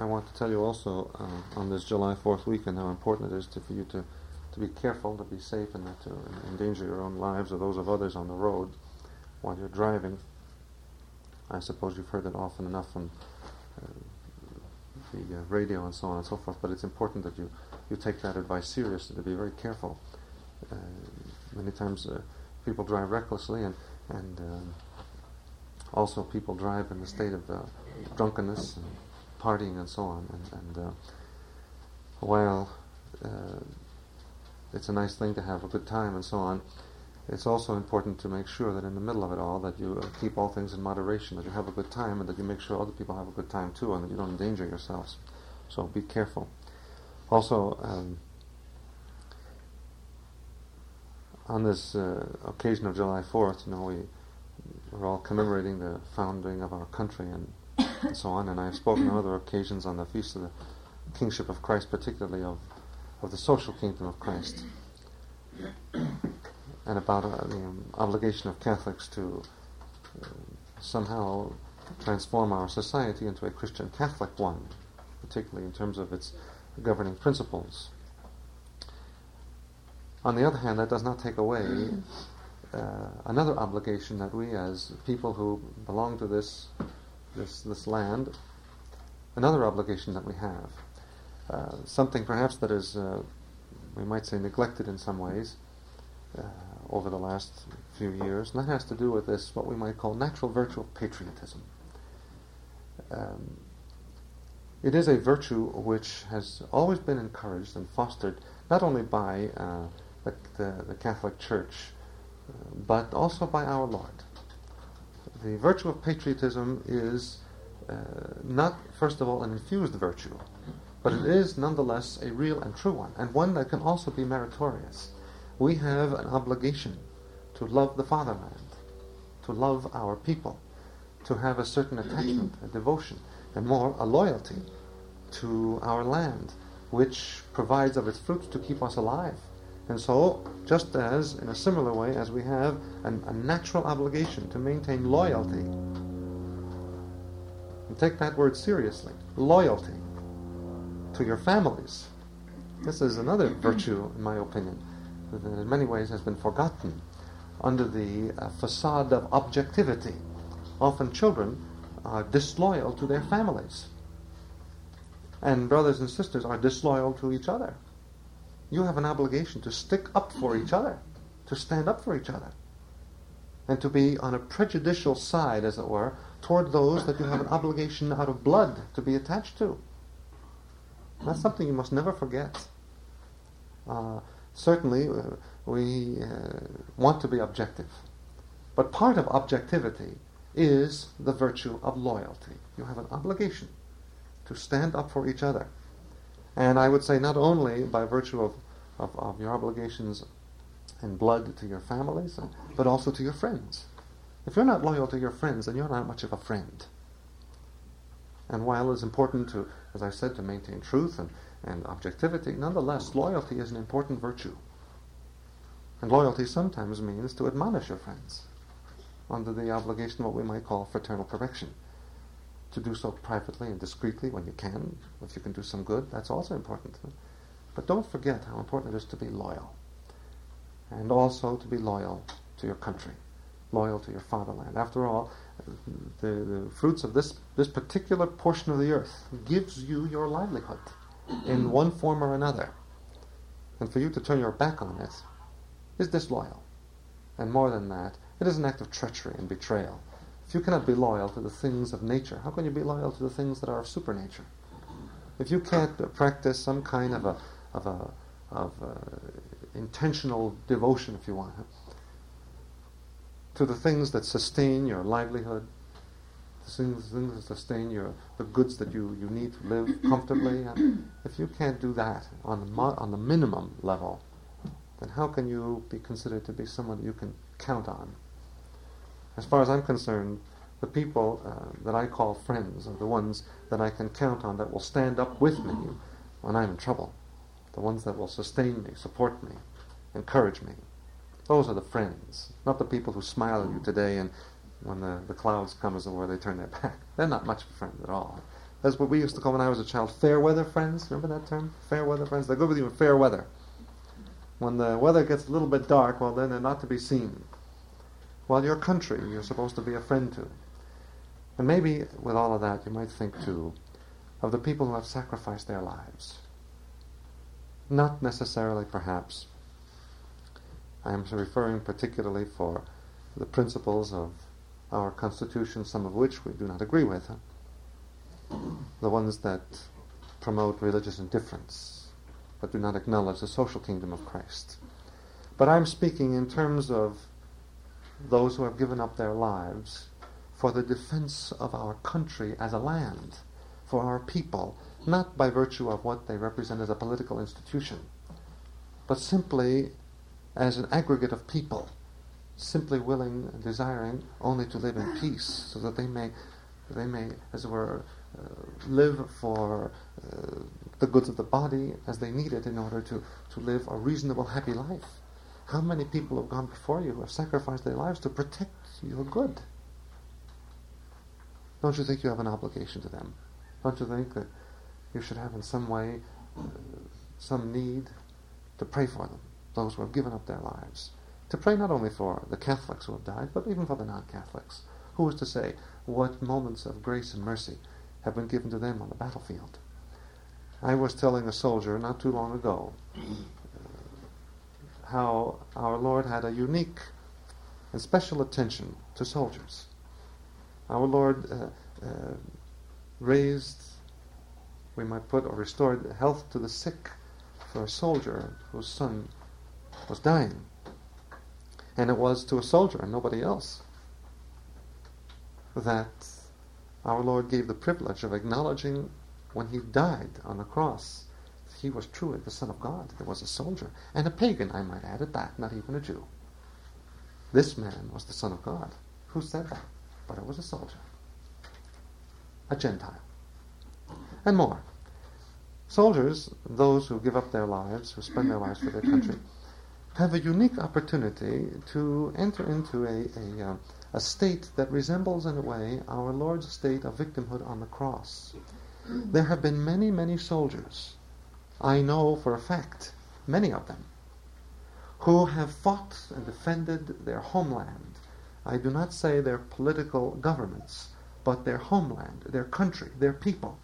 I want to tell you also on this July 4th weekend how important it is for you to be careful, to be safe, and not to endanger your own lives or those of others on the road while you're driving. I suppose you've heard it often enough on the radio and so on and so forth, but it's important that you take that advice seriously, to be very careful. Many times people drive recklessly, and also people drive in a state of drunkenness and partying and so on. And while it's a nice thing to have a good time and so on, it's also important to make sure that in the middle of it all that you keep all things in moderation, that you have a good time and that you make sure other people have a good time too, and that you don't endanger yourselves. So be careful. Also, on this occasion of July 4th, we're all commemorating the founding of our country and so on, and I've spoken on other occasions on the Feast of the Kingship of Christ, particularly of the social kingdom of Christ, and about the obligation of Catholics to somehow transform our society into a Christian Catholic one, particularly in terms of its governing principles. On the other hand, that does not take away another obligation that we, as people who belong to this land, another obligation that we have, something perhaps that is, we might say, neglected in some ways over the last few years, and that has to do with this, what we might call natural virtue of patriotism. It is a virtue which has always been encouraged and fostered not only by the Catholic Church, but also by our Lord. The virtue of patriotism is not, first of all, an infused virtue, but it is nonetheless a real and true one, and one that can also be meritorious. We have an obligation to love the fatherland, to love our people, to have a certain attachment, a devotion, and more, a loyalty to our land, which provides of its fruits to keep us alive. And so, just as, in a similar way, as we have a natural obligation to maintain loyalty, and take that word seriously, loyalty to your families. This is another virtue, in my opinion, that in many ways has been forgotten under the facade of objectivity. Often children are disloyal to their families, and brothers and sisters are disloyal to each other. You have an obligation to stick up for each other, to stand up for each other, and to be on a prejudicial side, as it were, toward those that you have an obligation out of blood to be attached to. That's something you must never forget. Certainly, we want to be objective, but part of objectivity is the virtue of loyalty. You have an obligation to stand up for each other. And I would say not only by virtue of your obligations in blood to your families, but also to your friends. If you're not loyal to your friends, then you're not much of a friend. And while it's important to, as I said, to maintain truth and objectivity, nonetheless, loyalty is an important virtue. And loyalty sometimes means to admonish your friends under the obligation of what we might call fraternal correction. To do so privately and discreetly when you can. If you can do some good, that's also important. But don't forget how important it is to be loyal. And also to be loyal to your country, loyal to your fatherland. After all, the fruits of this particular portion of the earth gives you your livelihood in one form or another. And for you to turn your back on it is disloyal. And more than that, it is an act of treachery and betrayal. If you cannot be loyal to the things of nature, how can you be loyal to the things that are of supernature? If you can't practice some kind of intentional devotion, if you want, to the things that sustain your livelihood, the things that sustain the goods that you need to live comfortably, if you can't do that on the minimum level, then how can you be considered to be someone that you can count on? As far as I'm concerned, the people that I call friends are the ones that I can count on, that will stand up with me when I'm in trouble. The ones that will sustain me, support me, encourage me. Those are the friends, not the people who smile at you today and when the clouds come, as it were, they turn their back. They're not much of a friend at all. That's what we used to call when I was a child, fair weather friends. Remember that term? Fair weather friends. They're good with you in fair weather. When the weather gets a little bit dark, well, then they're not to be seen. Well, your country, you're supposed to be a friend to. And maybe with all of that, you might think too of the people who have sacrificed their lives. Not necessarily, perhaps. I am referring particularly for the principles of our Constitution, some of which we do not agree with. The ones that promote religious indifference, but do not acknowledge the social kingdom of Christ. But I'm speaking in terms of those who have given up their lives for the defense of our country as a land, for our people, not by virtue of what they represent as a political institution, but simply as an aggregate of people, simply willing and desiring only to live in peace, so that they may, as it were, live for the goods of the body as they need it in order to live a reasonable, happy life. How many people have gone before you who have sacrificed their lives to protect your good? Don't you think you have an obligation to them? Don't you think that you should have in some way some need to pray for them, those who have given up their lives? To pray not only for the Catholics who have died, but even for the non-Catholics. Who is to say what moments of grace and mercy have been given to them on the battlefield? I was telling a soldier not too long ago how our Lord had a unique and special attention to soldiers. Our Lord raised, we might put, or restored health to the sick for a soldier whose son was dying. And it was to a soldier and nobody else that our Lord gave the privilege of acknowledging when he died on the cross that he was truly the Son of God. It was a soldier, and a pagan, I might add at that, not even a Jew. This man was the Son of God. Who said that? But it was a soldier, a Gentile, and more. Soldiers, those who give up their lives, who spend their lives for their country, have a unique opportunity to enter into a state that resembles in a way our Lord's state of victimhood on the cross. There have been many, many soldiers, I know for a fact, many of them, who have fought and defended their homeland. I do not say their political governments, but their homeland, their country, their people.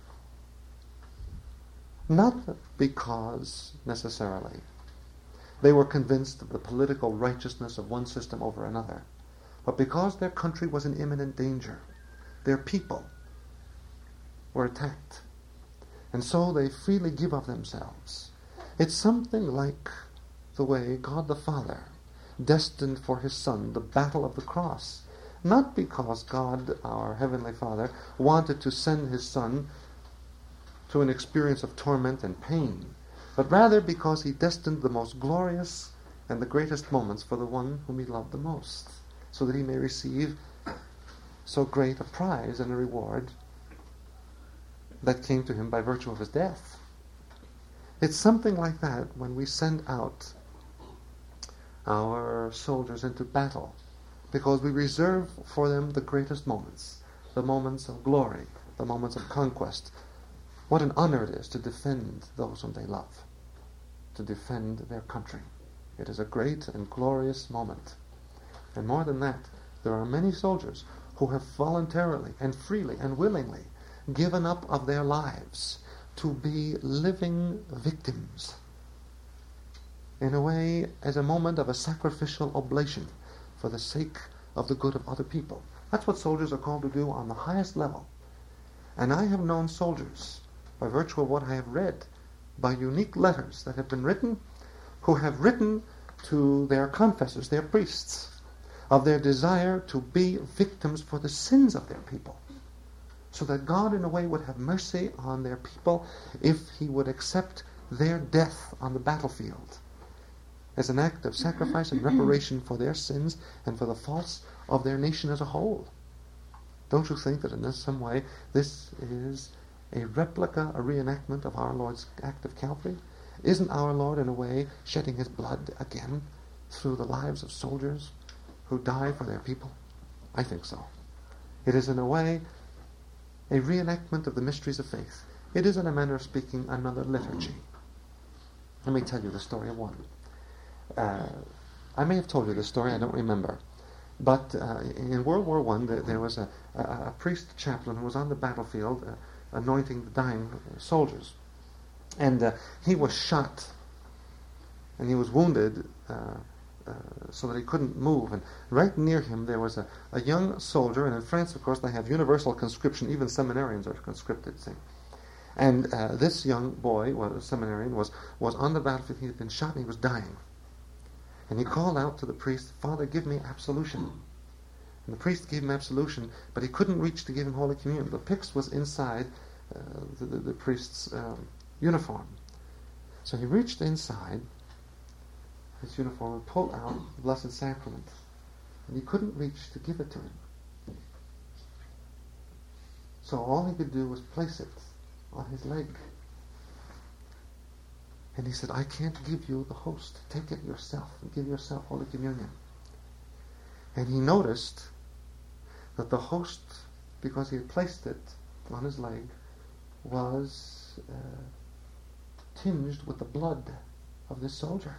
Not because, necessarily, they were convinced of the political righteousness of one system over another, but because their country was in imminent danger. Their people were attacked. And so they freely give of themselves. It's something like the way God the Father destined for his Son the battle of the cross. Not because God, our Heavenly Father, wanted to send his Son to an experience of torment and pain, but rather because he destined the most glorious and the greatest moments for the one whom he loved the most, so that he may receive so great a prize and a reward that came to him by virtue of his death. It's something like that when we send out our soldiers into battle, because we reserve for them the greatest moments, the moments of glory, the moments of conquest. What an honor it is to defend those whom they love, to defend their country. It is a great and glorious moment. And more than that, there are many soldiers who have voluntarily and freely and willingly given up of their lives to be living victims, in a way as a moment of a sacrificial oblation for the sake of the good of other people. That's what soldiers are called to do on the highest level. And I have known soldiers, by virtue of what I have read, by unique letters that have been written, who have written to their confessors, their priests, of their desire to be victims for the sins of their people, so that God in a way would have mercy on their people if he would accept their death on the battlefield as an act of sacrifice and reparation for their sins and for the faults of their nation as a whole. Don't you think that in some way this is a replica, a reenactment of our Lord's act of Calvary? Isn't our Lord in a way shedding his blood again through the lives of soldiers who die for their people? I think so. It is in a way a reenactment of the mysteries of faith. It is, in a manner of speaking, another liturgy. Let me tell you the story of one. I may have told you this story, I don't remember. But in World War I, there was a priest chaplain who was on the battlefield anointing the dying soldiers. And he was shot, and he was wounded so that he couldn't move. And right near him there was a young soldier, and in France, of course, they have universal conscription. Even seminarians are conscripted, see. And this young boy, a seminarian, was on the battlefield. He had been shot, and he was dying. And he called out to the priest, "Father, give me absolution." And the priest gave him absolution, but he couldn't reach to give him Holy Communion. The pyx was inside the priest's uniform. So he reached inside his uniform and pulled out the Blessed Sacrament. And he couldn't reach to give it to him. So all he could do was place it on his leg. And he said, "I can't give you the host. Take it yourself and give yourself Holy Communion." And he noticed that the host, because he had placed it on his leg, was tinged with the blood of this soldier.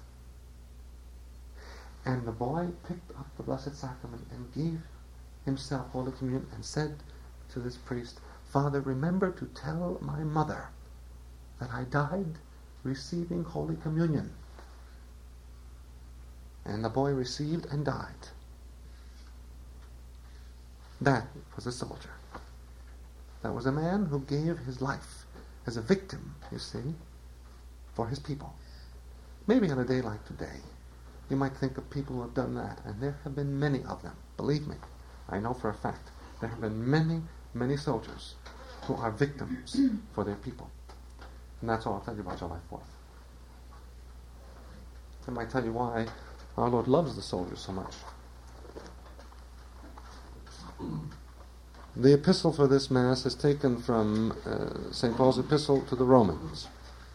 And the boy picked up the Blessed Sacrament and gave himself Holy Communion and said to this priest, "Father, remember to tell my mother that I died receiving Holy Communion." And the boy received and died. That was a soldier. That was a man who gave his life as a victim, you see, for his people. Maybe on a day like today, you might think of people who have done that, and there have been many of them. Believe me, I know for a fact, there have been many, many soldiers who are victims for their people. And that's all I'll tell you about July 4th. I might tell you why our Lord loves the soldiers so much. The epistle for this Mass is taken from St. Paul's epistle to the Romans.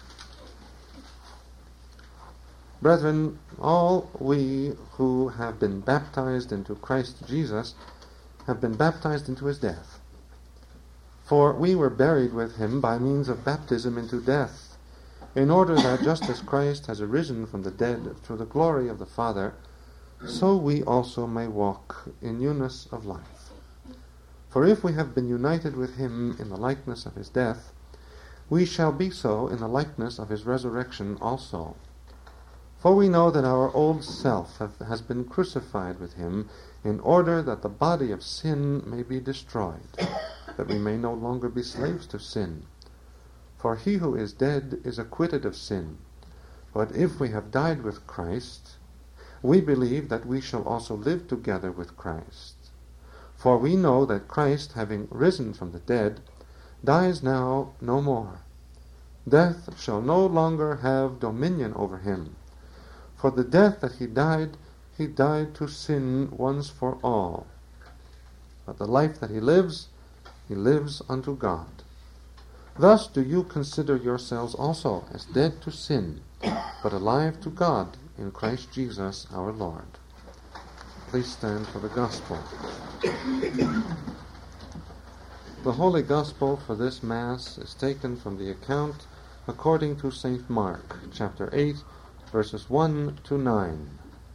"Brethren, all we who have been baptized into Christ Jesus have been baptized into his death. For we were buried with him by means of baptism into death, in order that just as Christ has arisen from the dead through the glory of the Father, so we also may walk in newness of life. For if we have been united with him in the likeness of his death, we shall be so in the likeness of his resurrection also. For we know that our old self has been crucified with him, in order that the body of sin may be destroyed, that we may no longer be slaves to sin. For he who is dead is acquitted of sin. But if we have died with Christ, we believe that we shall also live together with Christ. For we know that Christ, having risen from the dead, dies now no more. Death shall no longer have dominion over him. For the death that he died to sin once for all. But the life that he lives unto God. Thus do you consider yourselves also as dead to sin, but alive to God in Christ Jesus our Lord." Please stand for the Gospel. The Holy Gospel for this Mass is taken from the account according to St. Mark, chapter 8, verses 1 to 9.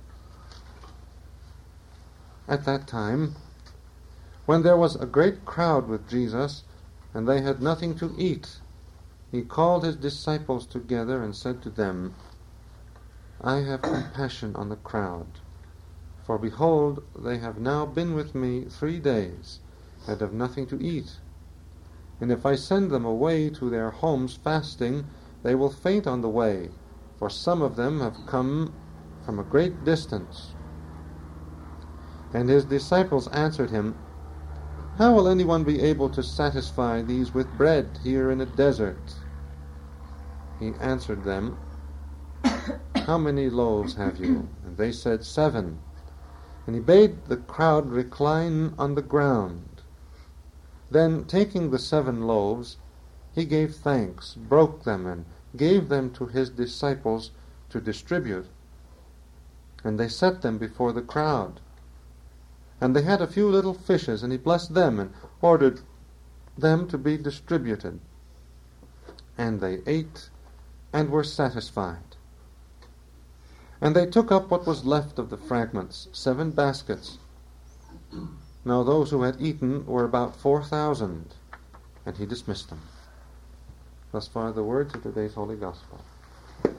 At that time, when there was a great crowd with Jesus, and they had nothing to eat, he called his disciples together and said to them, "I have compassion on the crowd, for behold, they have now been with me 3 days, and have nothing to eat. And if I send them away to their homes fasting, they will faint on the way, for some of them have come from a great distance." And his disciples answered him, "How will anyone be able to satisfy these with bread here in a desert?" He answered them, "How many loaves have you?" And they said, 7. And he bade the crowd recline on the ground. Then, taking the 7 loaves, he gave thanks, broke them, and gave them to his disciples to distribute. And they set them before the crowd. And they had a few little fishes, and he blessed them, and ordered them to be distributed. And they ate and were satisfied. And they took up what was left of the fragments, 7 baskets. Now those who had eaten were about 4,000, and he dismissed them. Thus far the words of today's Holy Gospel. In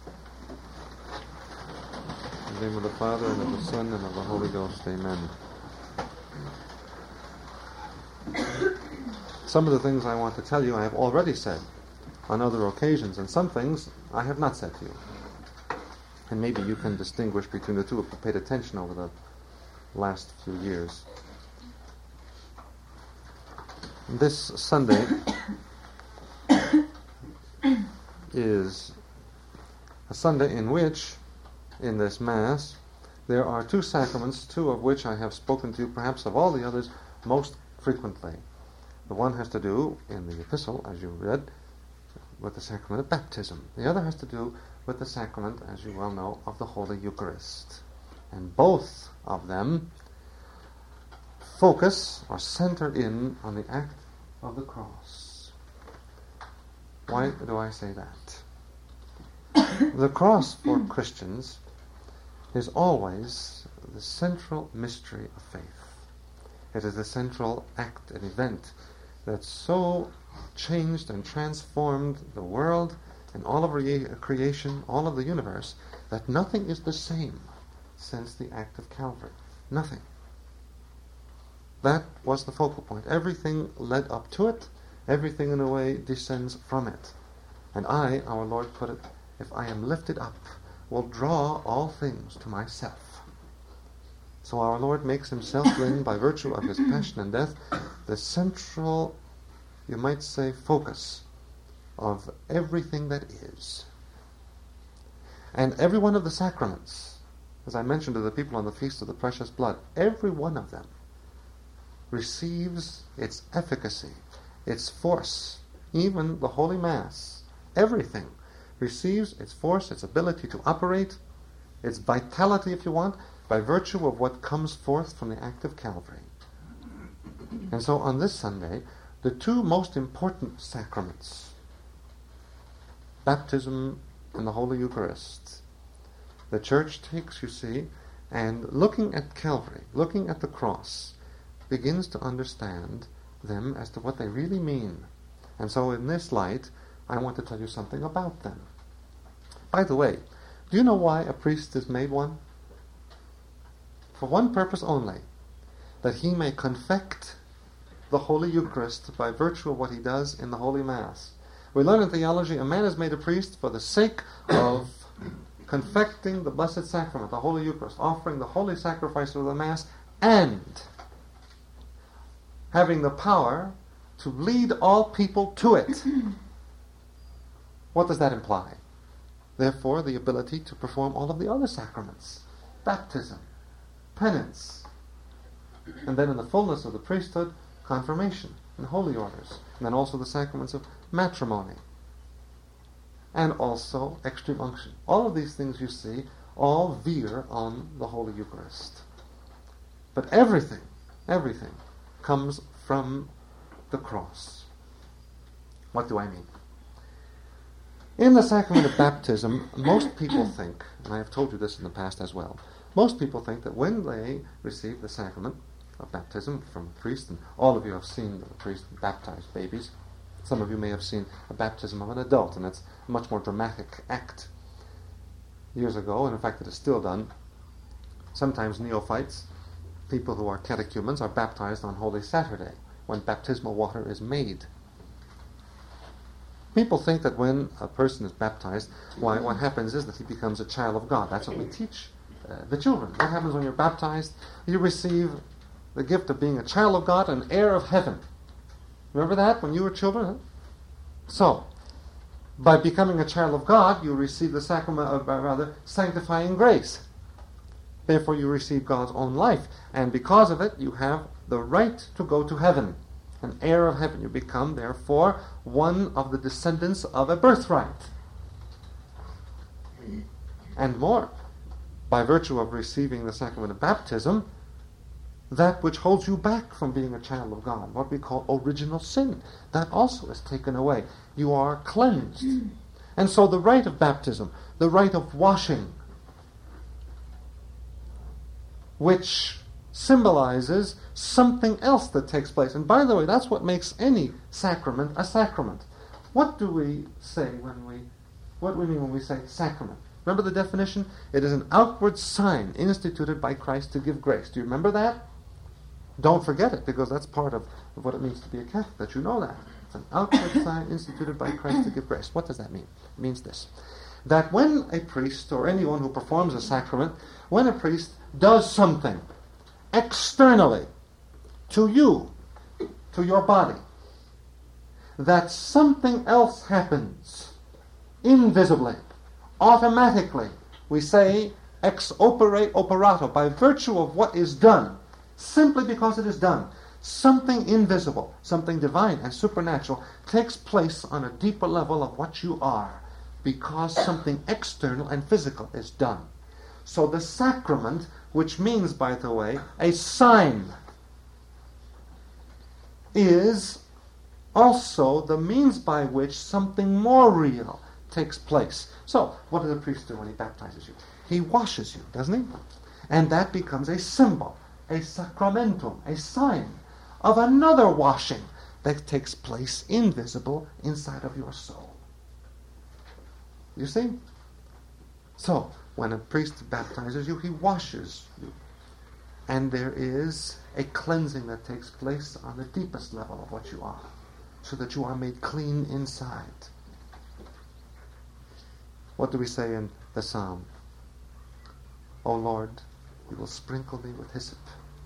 the name of the Father, and of the Son, and of the Holy Ghost, amen. Some of the things I want to tell you I have already said on other occasions, and some things I have not said to you. And maybe you can distinguish between the two if you paid attention over the last few years. This Sunday is a Sunday in which, in this Mass, there are 2 sacraments, 2 of which I have spoken to you, perhaps of all the others, most frequently. The one has to do, in the epistle, as you read, with the sacrament of baptism. The other has to do with the sacrament, as you well know, of the Holy Eucharist. And both of them focus or center in on the act of the cross. Why do I say that? The cross for Christians is always the central mystery of faith. It is the central act and event that so changed and transformed the world and all of creation, all of the universe, that nothing is the same since the act of Calvary. Nothing. That was the focal point. Everything led up to it. Everything, in a way, descends from it. And I, our Lord put it, if I am lifted up, will draw all things to myself. So our Lord makes himself then, by virtue of his passion and death, the central, you might say, focus of everything that is. And every one of the sacraments, as I mentioned to the people on the Feast of the Precious Blood, every one of them receives its efficacy, its force. Even the Holy Mass, everything receives its force, its ability to operate, its vitality, if you want, by virtue of what comes forth from the act of Calvary. And so on this Sunday, the 2 most important sacraments, baptism and the Holy Eucharist, the Church takes, you see, and looking at Calvary, looking at the cross, begins to understand them as to what they really mean. And so in this light, I want to tell you something about them. By the way, do you know why a priest is made one? For one purpose only, that he may confect the Holy Eucharist by virtue of what he does in the Holy Mass. We learn in theology, a man is made a priest for the sake of confecting the Blessed Sacrament, the Holy Eucharist, offering the holy sacrifice of the Mass, and having the power to lead all people to it. What does that imply? Therefore, the ability to perform all of the other sacraments, baptism, penance, and then in the fullness of the priesthood, confirmation and holy orders, and then also the sacraments of matrimony, and also extreme unction. All of these things, you see, all veer on the Holy Eucharist. But everything comes from the cross. What do I mean? In the sacrament of baptism, most people think, and I have told you this in the past as well, most people think that when they receive the sacrament of baptism from a priest, and all of you have seen the priest baptize babies. Some of you may have seen a baptism of an adult, and it's a much more dramatic act. Years ago, and in fact it is still done, sometimes neophytes, people who are catechumens, are baptized on Holy Saturday, when baptismal water is made. People think that when a person is baptized, what happens is that he becomes a child of God. That's what we teach the children. What happens when you're baptized? You receive the gift of being a child of God, an heir of heaven. Remember that when you were children? Huh? So, by becoming a child of God, you receive the sacrament of, sanctifying grace. Therefore, you receive God's own life. And because of it, you have the right to go to heaven. An heir of heaven. You become, therefore, one of the descendants of a birthright. And more, by virtue of receiving the sacrament of baptism, that which holds you back from being a child of God, what we call original sin, that also is taken away. You are cleansed. And so the rite of baptism, the rite of washing, which symbolizes something else that takes place. And by the way, that's what makes any sacrament a sacrament. What do we say what do we mean when we say sacrament? Remember the definition? It is an outward sign instituted by Christ to give grace. Do you remember that? Don't forget it, because that's part of what it means to be a Catholic, that you know that. It's an outward sign instituted by Christ to give grace. What does that mean? It means this: that when a priest, or anyone who performs a sacrament, when a priest does something externally to you, to your body, that something else happens invisibly, automatically. We say ex opere operato, by virtue of what is done, simply because it is done. Something invisible, something divine and supernatural takes place on a deeper level of what you are, because something external and physical is done. So the sacrament, which means, by the way, a sign, is also the means by which something more real takes place. So, what does a priest do when he baptizes you? He washes you, doesn't he? And that becomes a symbol, a sacramentum, a sign of another washing that takes place invisible inside of your soul. You see? So, when a priest baptizes you, he washes you. And there is a cleansing that takes place on the deepest level of what you are, so that you are made clean inside. What do we say in the psalm? O Lord, you will sprinkle me with hyssop.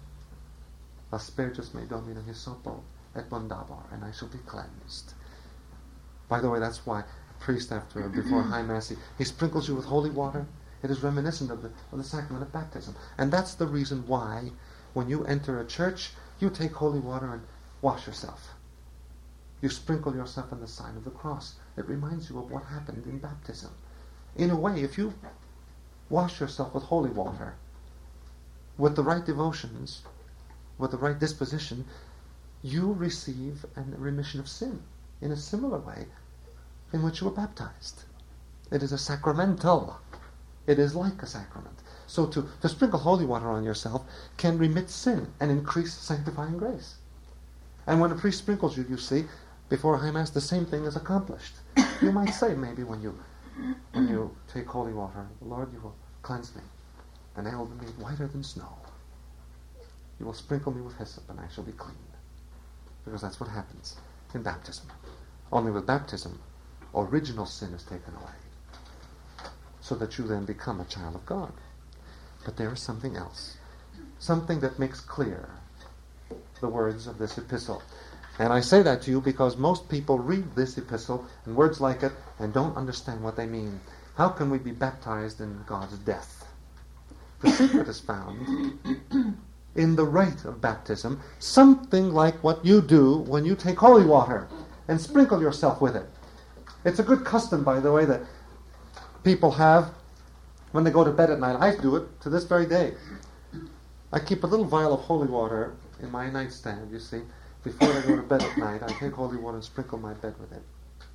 Asperges me domine hyssopo et mondabor, and I shall be cleansed. By the way, that's why a priest before High Mass, he sprinkles you with holy water. It is reminiscent of the sacrament of baptism. And that's the reason why, when you enter a church, you take holy water and wash yourself. You sprinkle yourself in the sign of the cross. It reminds you of what happened in baptism. In a way, if you wash yourself with holy water, with the right devotions, with the right disposition, you receive a remission of sin in a similar way in which you were baptized. It is a sacramental. It is like a sacrament. So to sprinkle holy water on yourself can remit sin and increase sanctifying grace. And when a priest sprinkles you, you see, before High Mass, the same thing is accomplished. You might say, maybe when you take holy water, Lord, you will cleanse me, and I will be made whiter than snow. You will sprinkle me with hyssop, and I shall be clean. Because that's what happens in baptism. Only with baptism, original sin is taken away, so that you then become a child of God. But there is something else, something that makes clear the words of this epistle. And I say that to you because most people read this epistle and words like it and don't understand what they mean. How can we be baptized in God's death? The secret is found in the rite of baptism, something like what you do when you take holy water and sprinkle yourself with it. It's a good custom, by the way, that people have when they go to bed at night. I do it to this very day. I keep a little vial of holy water in my nightstand, you see. Before I go to bed at night, I take holy water and sprinkle my bed with it.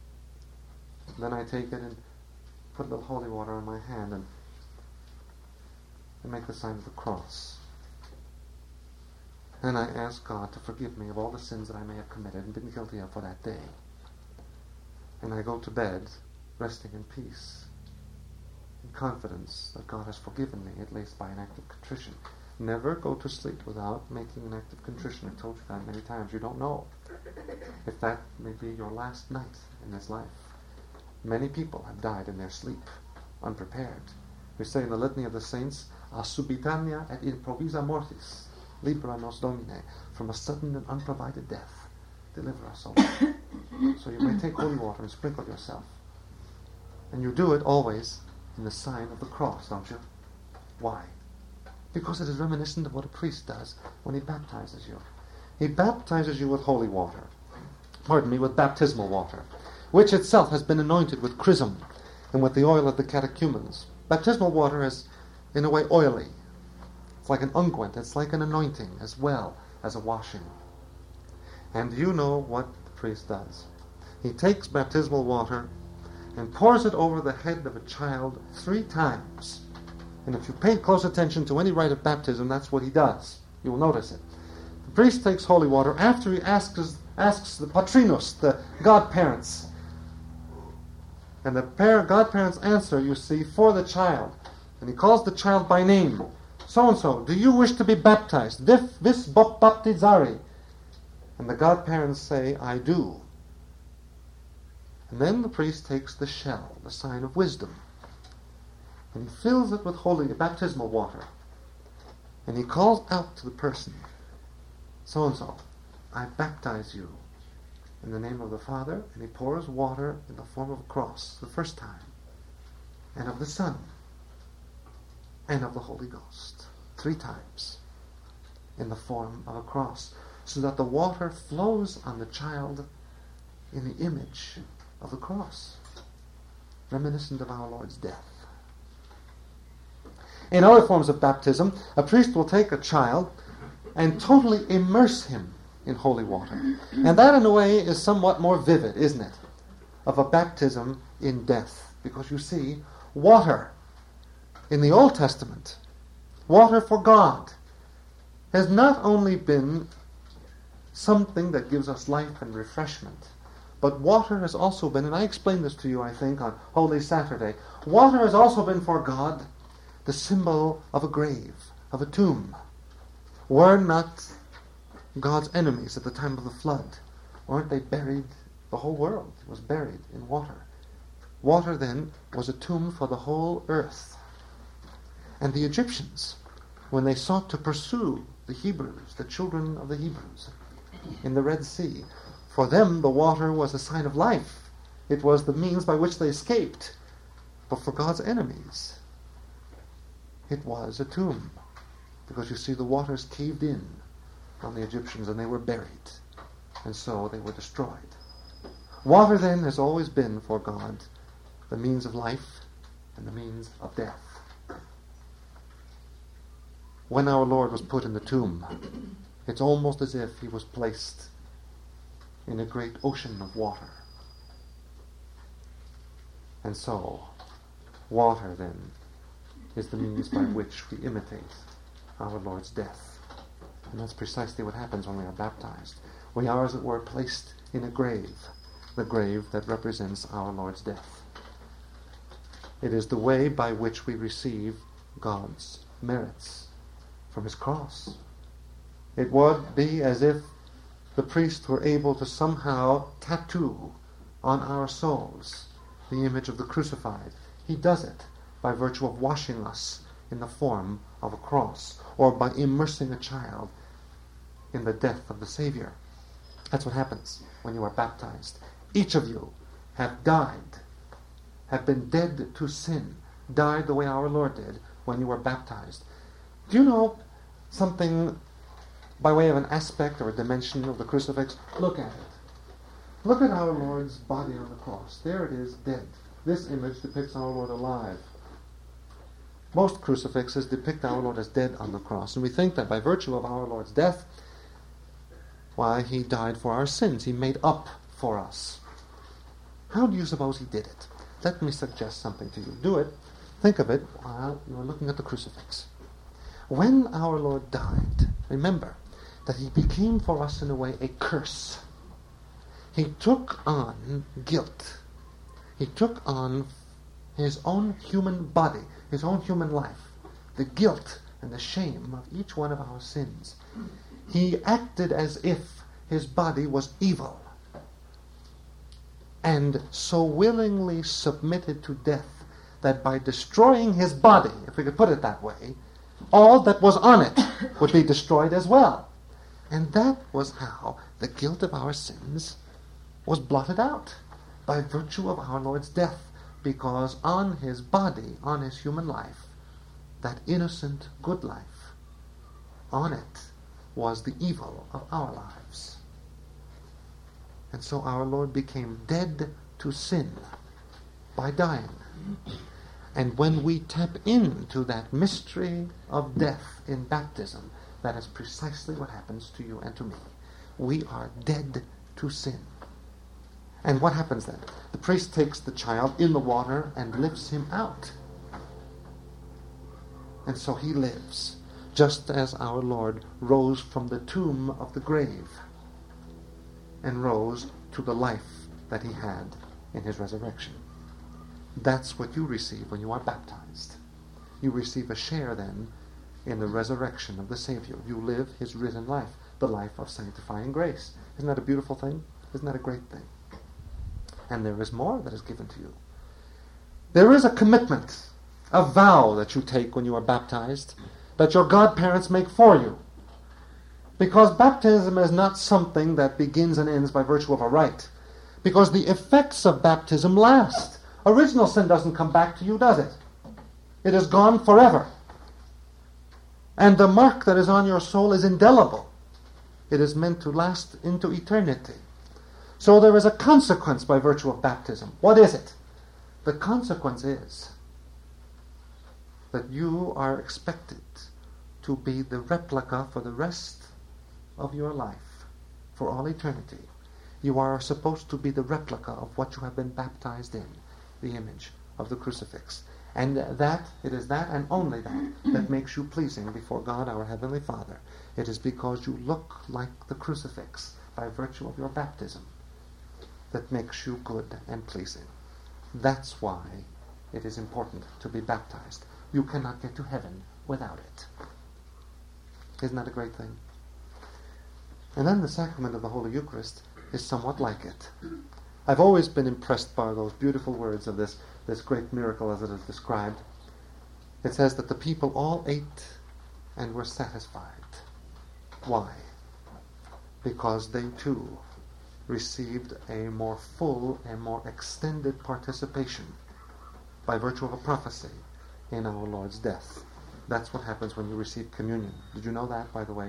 Then I take it and put a little holy water on my hand and make the sign of the cross. And I ask God to forgive me of all the sins that I may have committed and been guilty of for that day. And I go to bed resting in peace, in confidence that God has forgiven me, at least by an act of contrition. Never go to sleep without making an act of contrition. I've told you that many times. You don't know if that may be your last night in this life. Many people have died in their sleep, unprepared. We say in the Litany of the Saints, a subitania et improvisa mortis, libera nos Domine, from a sudden and unprovided death, deliver us, O Lord. So you may take holy water and sprinkle yourself. And you do it always in the sign of the cross, don't you? Why? Because it is reminiscent of what a priest does when he baptizes you. He baptizes you with holy water. With baptismal water, which itself has been anointed with chrism and with the oil of the catechumens. Baptismal water is, in a way, oily. It's like an unguent. It's like an anointing as well as a washing. And you know what the priest does. He takes baptismal water and pours it over the head of a child 3 times. And if you pay close attention to any rite of baptism, that's what he does. You will notice it. The priest takes holy water after he asks the patrinos, the godparents. And the godparents answer, you see, for the child. And he calls the child by name. So-and-so, do you wish to be baptized? Vis baptizari. And the godparents say, I do. And then the priest takes the shell, the sign of wisdom, and he fills it with holy baptismal water. And he calls out to the person, so-and-so, I baptize you in the name of the Father, and he pours water in the form of a cross the first time, and of the Son, and of the Holy Ghost 3 times in the form of a cross, so that the water flows on the child in the image of the cross, reminiscent of our Lord's death. In other forms of baptism, a priest will take a child and totally immerse him in holy water. And that, in a way, is somewhat more vivid, isn't it, of a baptism in death. Because you see, water in the Old Testament, water for God, has not only been something that gives us life and refreshment, but water has also been, and I explained this to you, I think, on Holy Saturday, water has also been for God the symbol of a grave, of a tomb. Were not God's enemies at the time of the flood, weren't they buried? The whole world was buried in water. Water, then, was a tomb for the whole earth. And the Egyptians, when they sought to pursue the Hebrews, the children of the Hebrews, in the Red Sea, for them the water was a sign of life. It was the means by which they escaped. But for God's enemies, it was a tomb. Because you see, the waters caved in on the Egyptians and they were buried. And so they were destroyed. Water, then, has always been for God the means of life and the means of death. When our Lord was put in the tomb, it's almost as if he was placed in a great ocean of water. And so, water, then, is the means by which we imitate our Lord's death. And that's precisely what happens when we are baptized. We are, as it were, placed in a grave, the grave that represents our Lord's death. It is the way by which we receive God's merits from his cross. It would be as if the priest were able to somehow tattoo on our souls the image of the crucified. He does it by virtue of washing us in the form of a cross, or by immersing a child in the death of the Savior. That's what happens when you are baptized. Each of you have died, have been dead to sin, died the way our Lord did when you were baptized. Do you know something by way of an aspect or a dimension of the crucifix? Look at it. Look at our Lord's body on the cross. There it is, dead. This image depicts our Lord alive. Most crucifixes depict our Lord as dead on the cross, and we think that by virtue of our Lord's death, why, he died for our sins. He made up for us. How do you suppose he did it? Let me suggest something to you. Do it. Think of it while you are looking at the crucifix. When our Lord died, remember that he became for us in a way a curse. He took on guilt. He took on his own human body, his own human life, the guilt and the shame of each one of our sins. He acted as if his body was evil, and so willingly submitted to death that by destroying his body, if we could put it that way, all that was on it would be destroyed as well. And that was how the guilt of our sins was blotted out, by virtue of our Lord's death, because on his body, on his human life, that innocent good life, on it was the evil of our lives. And so our Lord became dead to sin by dying. And when we tap into that mystery of death in baptism, that is precisely what happens to you and to me. We are dead to sin. And what happens then? The priest takes the child in the water and lifts him out. And so he lives, just as our Lord rose from the tomb of the grave and rose to the life that he had in his resurrection. That's what you receive when you are baptized. You receive a share then in the resurrection of the Savior. You live his risen life, the life of sanctifying grace. Isn't that a beautiful thing? Isn't that a great thing? And there is more that is given to you. There is a commitment, a vow that you take when you are baptized, that your godparents make for you. Because baptism is not something that begins and ends by virtue of a rite. Because the effects of baptism last. Original sin doesn't come back to you, does it? It is gone forever. And the mark that is on your soul is indelible. It is meant to last into eternity. So there is a consequence by virtue of baptism. What is it? The consequence is that you are expected to be the replica for the rest of your life, for all eternity. You are supposed to be the replica of what you have been baptized in, the image of the crucifix. And it is that and only that makes you pleasing before God our Heavenly Father. It is because you look like the crucifix by virtue of your baptism that makes you good and pleasing. That's why it is important to be baptized. You cannot get to heaven without it. Isn't that a great thing? And then the sacrament of the Holy Eucharist is somewhat like it. I've always been impressed by those beautiful words of this great miracle as it is described. It says that the people all ate and were satisfied. Why? Because they too received a more full and more extended participation by virtue of a prophecy in our Lord's death. That's what happens when you receive communion. Did you know that, by the way?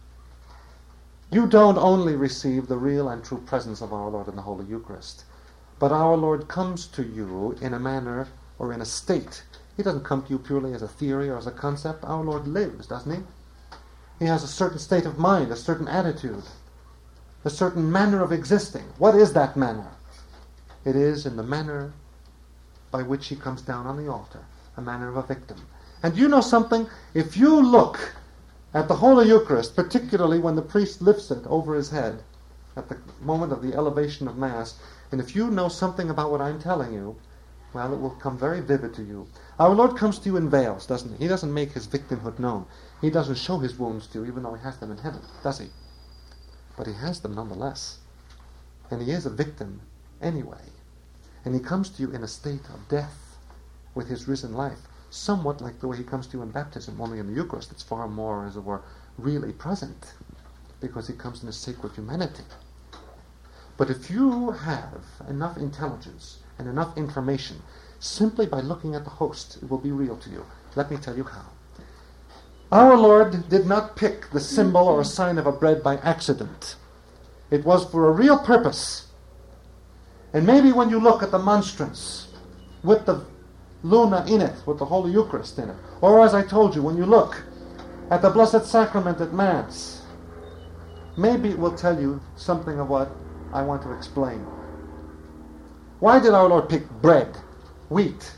You don't only receive the real and true presence of our Lord in the Holy Eucharist, but our Lord comes to you in a manner or in a state. He doesn't come to you purely as a theory or as a concept. Our Lord lives, doesn't he? He has a certain state of mind, a certain attitude, a certain manner of existing. What is that manner? It is in the manner by which he comes down on the altar, a manner of a victim. And you know something? If you look at the Holy Eucharist, particularly when the priest lifts it over his head at the moment of the elevation of Mass, and if you know something about what I'm telling you, well, it will come very vivid to you. Our Lord comes to you in veils, doesn't he? He doesn't make his victimhood known. He doesn't show his wounds to you, even though he has them in heaven, does he? But he has them nonetheless. And he is a victim anyway. And he comes to you in a state of death with his risen life, somewhat like the way he comes to you in baptism, only in the Eucharist it's far more, as it were, really present, because he comes in a sacred humanity. But if you have enough intelligence and enough information, simply by looking at the host, it will be real to you. Let me tell you how. Our Lord did not pick the symbol or sign of a bread by accident. It was for a real purpose. And maybe when you look at the monstrance with the Luna in it, with the Holy Eucharist in it, or as I told you, when you look at the Blessed Sacrament at Mass, maybe it will tell you something of what I want to explain. Why did our Lord pick bread, wheat?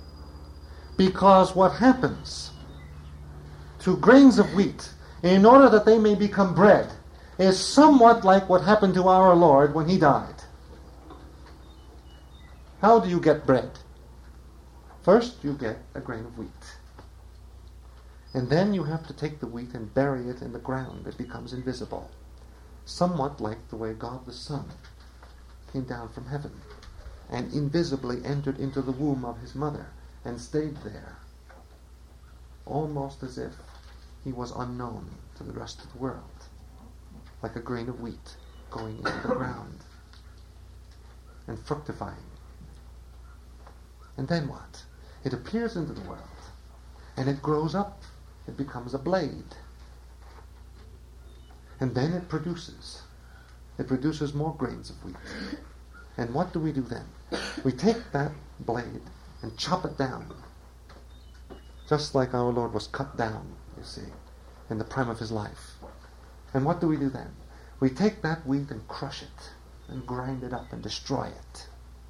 Because what happens to grains of wheat, in order that they may become bread, is somewhat like what happened to our Lord when he died. How do you get bread? First, you get a grain of wheat. And then you have to take the wheat and bury it in the ground. It becomes invisible. Somewhat like the way God the Son came down from heaven and invisibly entered into the womb of his mother and stayed there, almost as if he was unknown to the rest of the world, like a grain of wheat going into the ground and fructifying. And then what? It appears into the world, and it grows up. It becomes a blade. And then it produces more grains of wheat. And what do we do then? We take that blade and chop it down just like our Lord was cut down, you see, in the prime of his life. And what do we do then? We take that wheat and crush it, and grind it up and destroy it.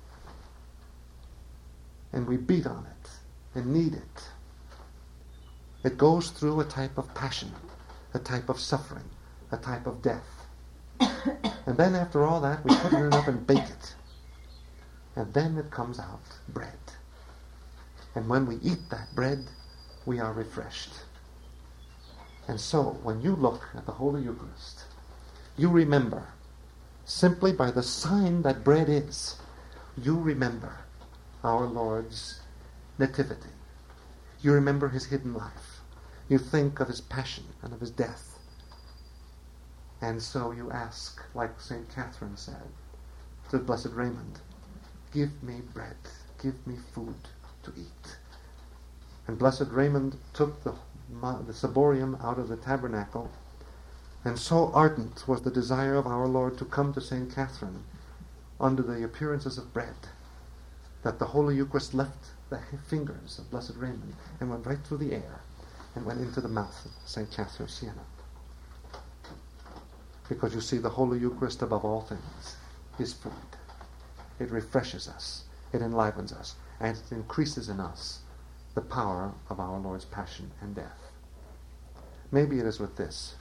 And we beat on it, and knead it. It goes through a type of passion, a type of suffering, a type of death. And then after all that, we put it in an oven and bake it. And then it comes out bread. And when we eat that bread, we are refreshed. And so, when you look at the Holy Eucharist, you remember, simply by the sign that bread is, you remember our Lord's nativity. You remember his hidden life. You think of his passion and of his death. And so you ask, like St. Catherine said to Blessed Raymond, give me bread, give me food to eat. And Blessed Raymond took the ciborium out of the tabernacle, and so ardent was the desire of our Lord to come to St. Catherine under the appearances of bread, that the Holy Eucharist left the fingers of Blessed Raymond and went right through the air and went into the mouth of St. Catherine of Siena. Because you see, the Holy Eucharist, above all things, is food. It refreshes us, it enlivens us, and it increases in us the power of our Lord's passion and death. Maybe it is with this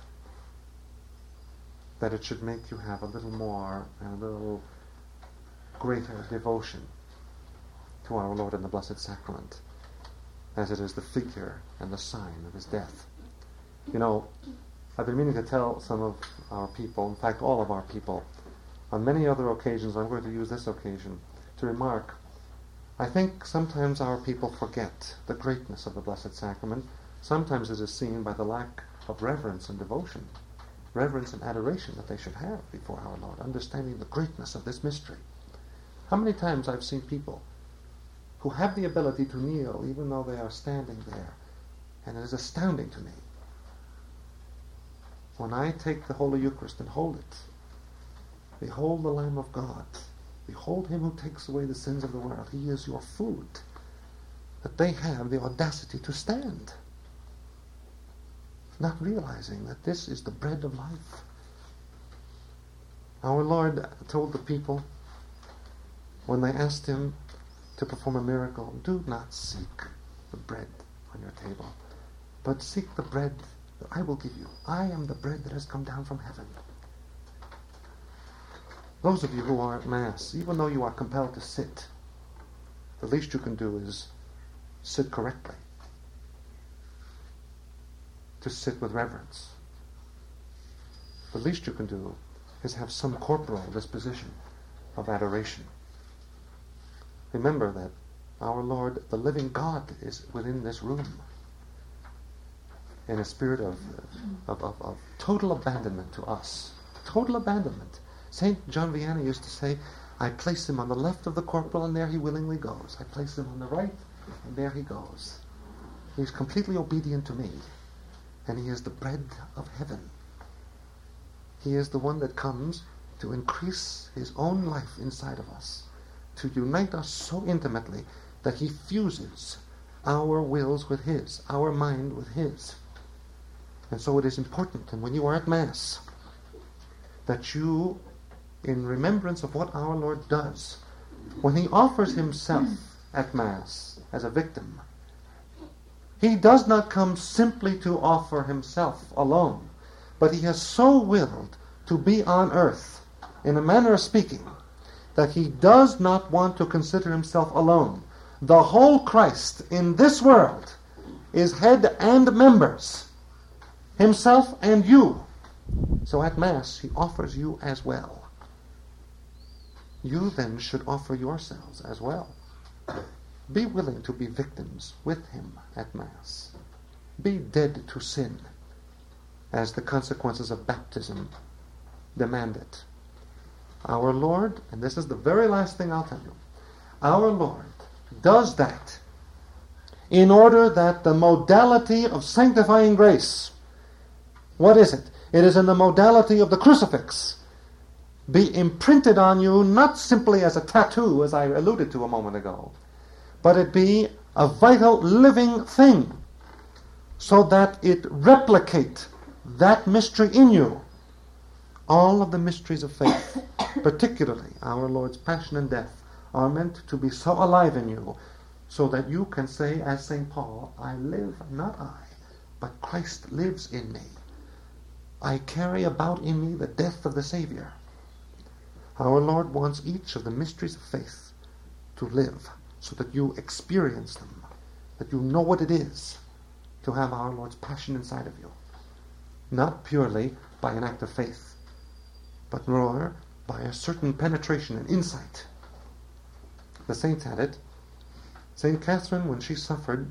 that it should make you have a little more and a little greater devotion to our Lord in the Blessed Sacrament, as it is the figure and the sign of his death. You know, I've been meaning to tell some of our people, in fact all of our people, on many other occasions, I'm going to use this occasion to remark, I think sometimes our people forget the greatness of the Blessed Sacrament. Sometimes it is seen by the lack of reverence and devotion, reverence and adoration that they should have before our Lord, understanding the greatness of this mystery. How many times I've seen people who have the ability to kneel even though they are standing there, and it is astounding to me. When I take the Holy Eucharist and hold it, behold the Lamb of God, behold him who takes away the sins of the world, he is your food, that they have the audacity to stand, not realizing that this is the bread of life. Our Lord told the people, when they asked him to perform a miracle, do not seek the bread on your table, but seek the bread that I will give you. I am the bread that has come down from heaven. Those of you who are at Mass, even though you are compelled to sit, the least you can do is sit correctly, to sit with reverence. The least you can do is have some corporal disposition of adoration. Remember that our Lord, the living God, is within this room in a spirit of total abandonment to us. Total abandonment. St. John Vianney used to say, I place him on the left of the corporal and there he willingly goes. I place him on the right and there he goes. He's completely obedient to me. And he is the bread of heaven. He is the one that comes to increase his own life inside of us, to unite us so intimately that he fuses our wills with his, our mind with his. And so it is important, and when you are at Mass, that you, in remembrance of what our Lord does, when he offers himself at Mass as a victim, he does not come simply to offer himself alone, but he has so willed to be on earth, in a manner of speaking, that he does not want to consider himself alone. The whole Christ in this world is head and members, himself and you. So at Mass, he offers you as well. You then should offer yourselves as well. Be willing to be victims with him at Mass. Be dead to sin, as the consequences of baptism demand it. Our Lord, and this is the very last thing I'll tell you, our Lord does that in order that the modality of sanctifying grace, what is it? It is in the modality of the crucifix, be imprinted on you not simply as a tattoo, as I alluded to a moment ago, but it be a vital, living thing so that it replicate that mystery in you. All of the mysteries of faith, particularly our Lord's passion and death, are meant to be so alive in you so that you can say, as St. Paul, I live, not I, but Christ lives in me. I carry about in me the death of the Savior. Our Lord wants each of the mysteries of faith to live so that you experience them, that you know what it is to have our Lord's passion inside of you. Not purely by an act of faith, but rather by a certain penetration and insight. The saints had it. St. Catherine, when she suffered,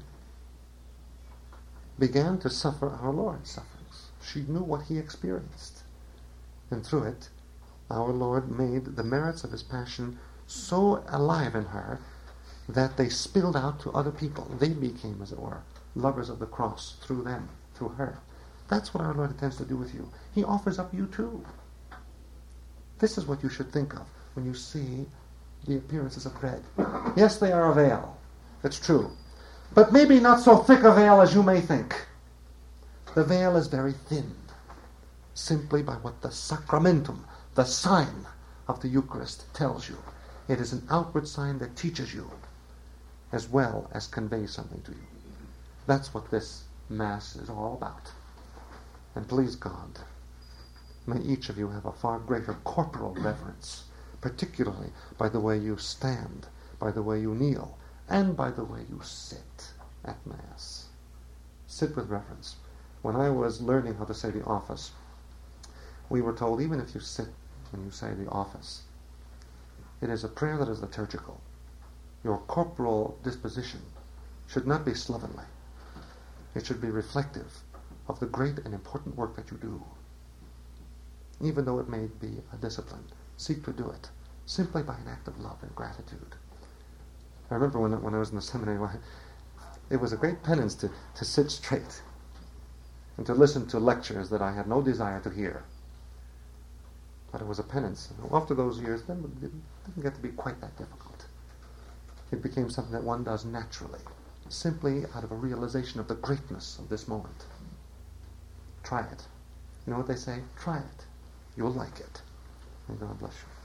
began to suffer our Lord's sufferings. She knew what he experienced. And through it, our Lord made the merits of his passion so alive in her that they spilled out to other people. They became, as it were, lovers of the cross through them, through her. That's what our Lord intends to do with you. He offers up you too. This is what you should think of when you see the appearances of bread. Yes, they are a veil. That's true. But maybe not so thick a veil as you may think. The veil is very thin, simply by what the sacramentum, the sign of the Eucharist, tells you. It is an outward sign that teaches you, as well as conveys something to you. That's what this Mass is all about. And please God, may each of you have a far greater corporal reverence, particularly by the way you stand, by the way you kneel, and by the way you sit at Mass. Sit with reverence. When I was learning how to say the office, we were told, even if you sit when you say the office, it is a prayer that is liturgical. Your corporal disposition should not be slovenly. It should be reflective of the great and important work that you do. Even though it may be a discipline, seek to do it simply by an act of love and gratitude. I remember when I was in the seminary, it was a great penance to sit straight and to listen to lectures that I had no desire to hear. But it was a penance. After those years, then it didn't get to be quite that difficult. It became something that one does naturally, simply out of a realization of the greatness of this moment. Try it. You know what they say? Try it. You'll like it. And God bless you.